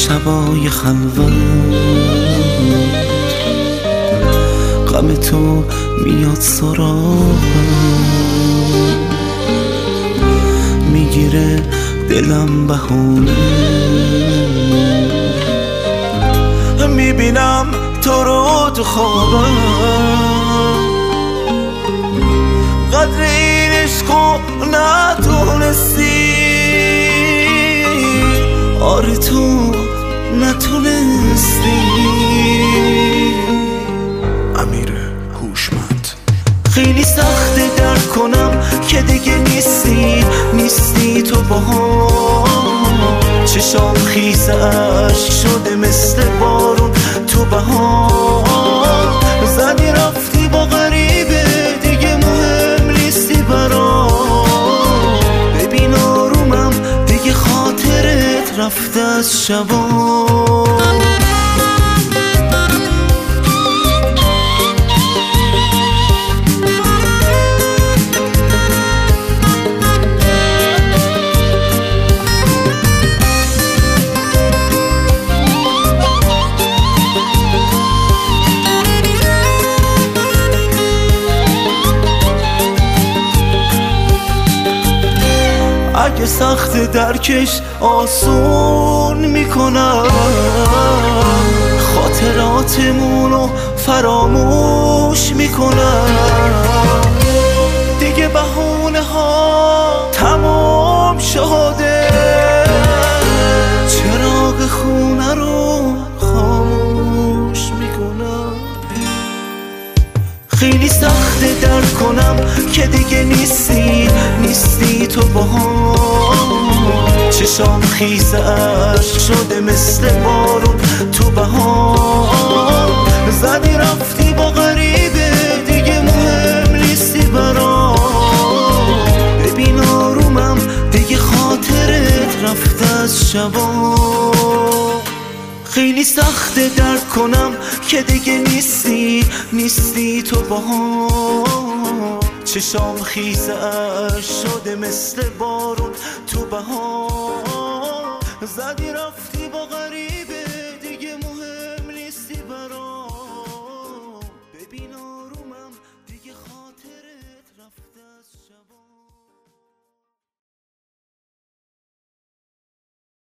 شبای خلوت غم تو میاد سراغم، میگیره دلم بهونه، میبینم تو رو تو خوابم، قدر این عشقو نتونستی، آره تو نتونستی. امیر هوشمند. خیلی سخته درک کنم که دیگه نیستی تو باهام، چشام خیس عشق شده مثل بارون تو بهار، زدی رفتی با غریبه دیگه مهم نیستی برام، ببین آرومم دیگه خاطرت رفته از شبام. اگه سخت درکش آسون میکنم، خاطراتمونو فراموش میکنم، دیگه بهونه ها تمام شده، چراغ خونه رو خاموش میکنم. خیلی سخته درک کنم که دیگه نیستی تو باهام، چشام خیس عشق شده مثل بارون تو بهار، زدی رفتی با غریبه دیگه مهم نیستی برام، ببین آرومم دیگه خاطرت رفته از شبام. خیلی سخته درک کنم که دیگه نیستی تو باهام، چشام خیس عشق شده مثل بارون تو بهار، زدی رفتی با